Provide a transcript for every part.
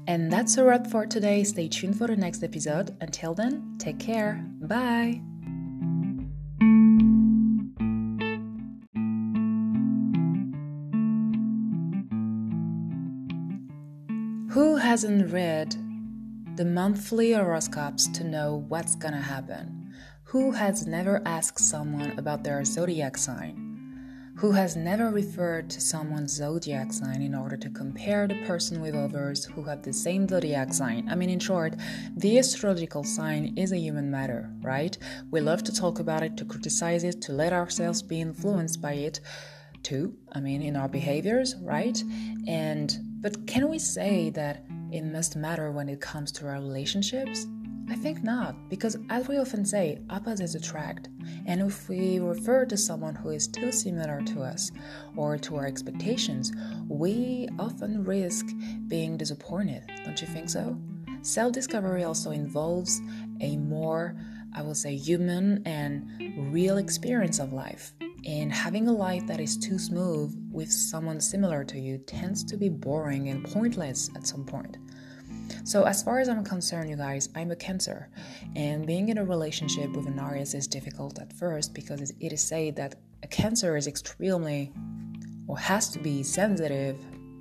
And that's a wrap for today. Stay tuned for the next episode. Until then, take care. Bye. Who hasn't read the monthly horoscopes to know what's gonna happen? Who has never asked someone about their zodiac sign? Who has never referred to someone's zodiac sign in order to compare the person with others who have the same zodiac sign? I mean, in short, the astrological sign is a human matter, right? We love to talk about it, to criticize it, to let ourselves be influenced by it, too. I mean, in our behaviors, right? But can we say that it must matter when it comes to our relationships? I think not, because as we often say, opposites attract. And if we refer to someone who is too similar to us or to our expectations, we often risk being disappointed. Don't you think so? Self-discovery also involves a more, I will say, human and real experience of life. And having a life that is too smooth with someone similar to you tends to be boring and pointless at some point. So as far as I'm concerned, you guys, I'm a Cancer, and being in a relationship with an Aries is difficult at first because it is said that a Cancer is extremely, or has to be, sensitive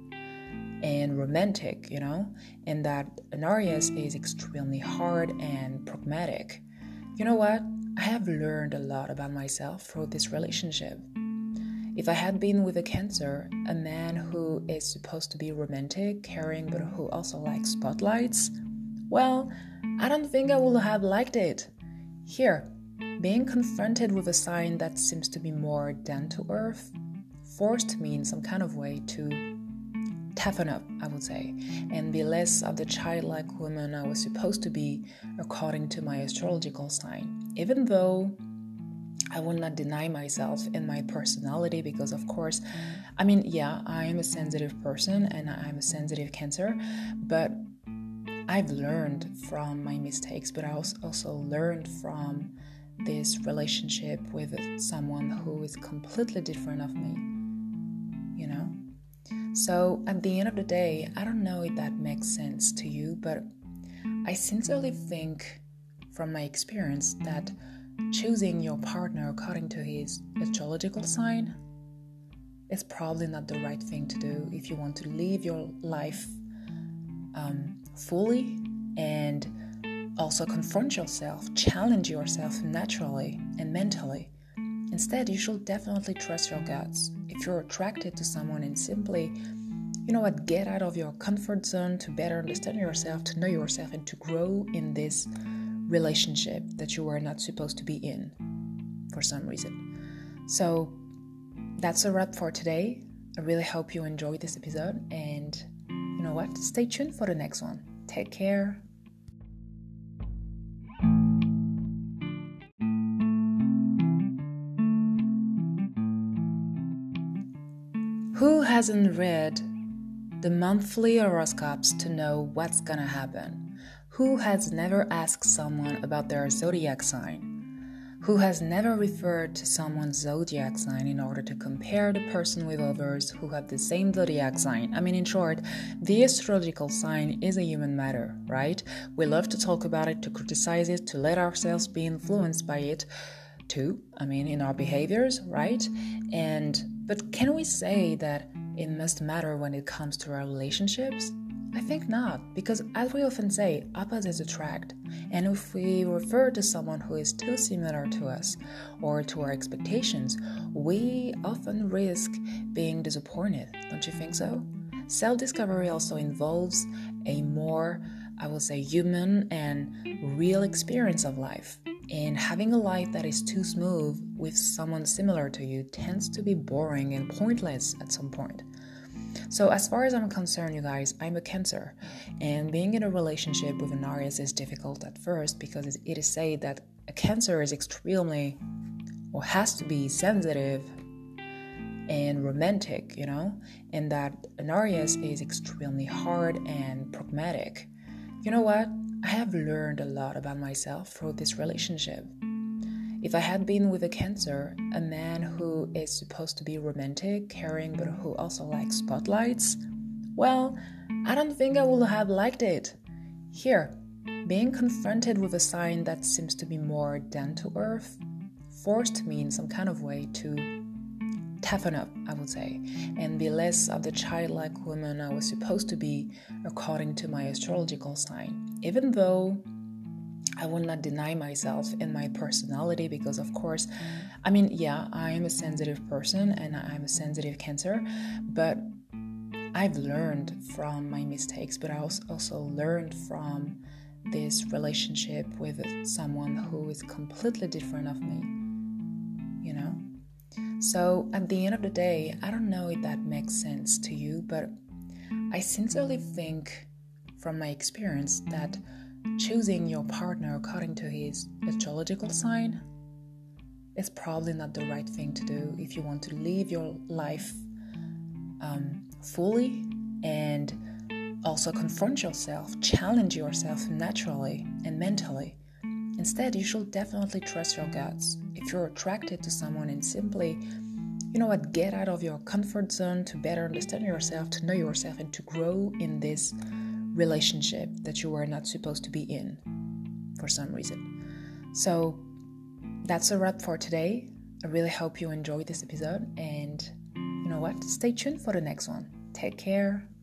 and romantic, and that an Aries is extremely hard and pragmatic. You know what? I have learned a lot about myself through this relationship. If I had been with a Cancer, a man who is supposed to be romantic, caring, but who also likes spotlights, well, I don't think I would have liked it. Here, being confronted with a sign that seems to be more down to earth forced me in some kind of way to toughen up, I would say, and be less of the childlike woman I was supposed to be according to my astrological sign. Even though I will not deny myself in my personality because, of course, I am a sensitive person and I'm a sensitive Cancer, but I've learned from my mistakes, but I also learned from this relationship with someone who is completely different of me, So at the end of the day, I don't know if that makes sense to you, but I sincerely think from my experience that choosing your partner according to his astrological sign is probably not the right thing to do if you want to live your life fully and also confront yourself, challenge yourself naturally and mentally. Instead, you should definitely trust your guts. If you're attracted to someone and simply, get out of your comfort zone to better understand yourself, to know yourself, and to grow in this relationship that you are not supposed to be in for some reason. So that's a wrap for today. I really hope you enjoyed this episode, and you know what? Stay tuned for the next one. Take care. Who hasn't read the monthly horoscopes to know what's gonna happen? Who has never asked someone about their zodiac sign? Who has never referred to someone's zodiac sign in order to compare the person with others who have the same zodiac sign? I mean, in short, the astrological sign is a human matter, right? We love to talk about it, to criticize it, to let ourselves be influenced by it, too. I mean, in our behaviors, right? But can we say that it must matter when it comes to our relationships? I think not, because as we often say, opposites attract. And if we refer to someone who is too similar to us or to our expectations, we often risk being disappointed. Don't you think so? Self-discovery also involves a more, I will say, human and real experience of life. And having a life that is too smooth with someone similar to you tends to be boring and pointless at some point. So as far as I'm concerned, you guys, I'm a Cancer, and being in a relationship with an Aries is difficult at first because it is said that a Cancer is extremely, or has to be, sensitive and romantic, and that an Aries is extremely hard and pragmatic. You know what? I have learned a lot about myself through this relationship. If I had been with a Cancer, a man who is supposed to be romantic, caring, but who also likes spotlights, well, I don't think I would have liked it. Here, being confronted with a sign that seems to be more down to earth forced me in some kind of way to toughen up, I would say, and be less of the childlike woman I was supposed to be according to my astrological sign. Even though I will not deny myself and my personality because, of course, I am a sensitive person and I'm a sensitive Cancer, but I've learned from my mistakes, but I also learned from this relationship with someone who is completely different of me, you know? So at the end of the day, I don't know if that makes sense to you, but I sincerely think from my experience that choosing your partner according to his astrological sign is probably not the right thing to do if you want to live your life fully and also confront yourself, challenge yourself naturally and mentally. Instead, you should definitely trust your guts. If you're attracted to someone and simply, get out of your comfort zone to better understand yourself, to know yourself, and to grow in this relationship that you were not supposed to be in for some reason. So that's a wrap for today. I really hope you enjoyed this episode, and you know what? Stay tuned for the next one. Take care.